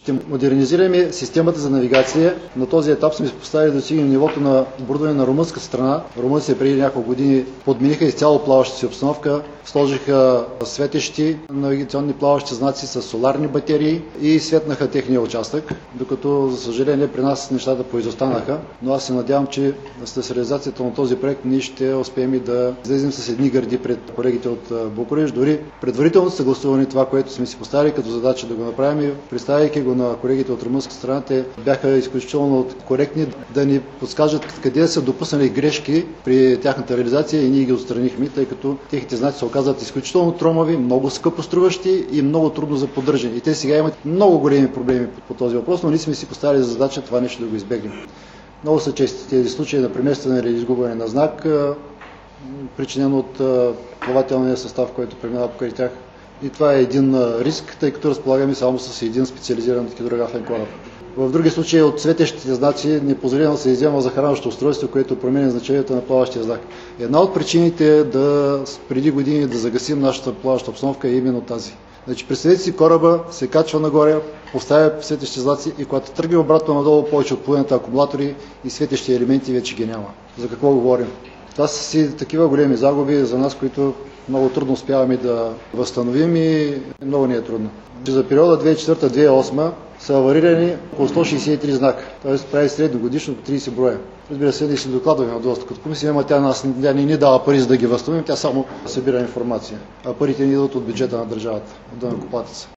Ще модернизираме системата за навигация. На този етап сме поставили да достигнем нивото на оборудване на румънска страна. Румънците преди няколко години подмениха изцяло плаващата си обстановка, сложиха светещи навигационни плаващи знаци с соларни батерии и светнаха техния участък, докато, за съжаление, при нас нещата поизостанаха. Но аз се надявам, че с реализацията на този проект ние ще успеем и да излезем с едни гърди пред колегите от Букурещ. Дори предварително съгласуване това, което сме си поставили като задача да го направим, представяйки го на колегите от румънска страна, те бяха изключително коректни да ни подскажат къде са допуснали грешки при тяхната реализация и ние ги отстранихме, тъй като техните знаци се оказват изключително тромави, много скъпоструващи и много трудно за поддържане. И те сега имат много големи проблеми по този въпрос, но ние сме си поставили за задача това нещо да го избегнем. Много са чести тези случаи на преместване или изгубване на знак, причинен от плавателния състав, който преминава покрай тях. И това е един риск, тъй като разполагаме само с един специализиран хидрографен кораб. В други случаи от светещите знаци непозволено се иззема захранващо устройство, което променя значението на плаващия знак. Една от причините преди години да загасим нашата плаваща обстановка е именно тази. Значи, представете си, кораба се качва нагоре, поставя светещи знаци и когато тръгне обратно надолу, повече от половината акумулатори и светещи елементи вече ги няма. За какво говорим? Това са си такива големи загуби за нас, които много трудно успяваме да възстановим и много ни е трудно. За периода 2004-2008 са аварирани около 163 знака, т.е. прави средно годишно по 30 броя. Разбира се, да си докладваме от достъп като комисия, но тя не ни дава пари за да ги възстановим, тя само събира информация. А парите ни идват от бюджета на държавата, от данъкоплатеца.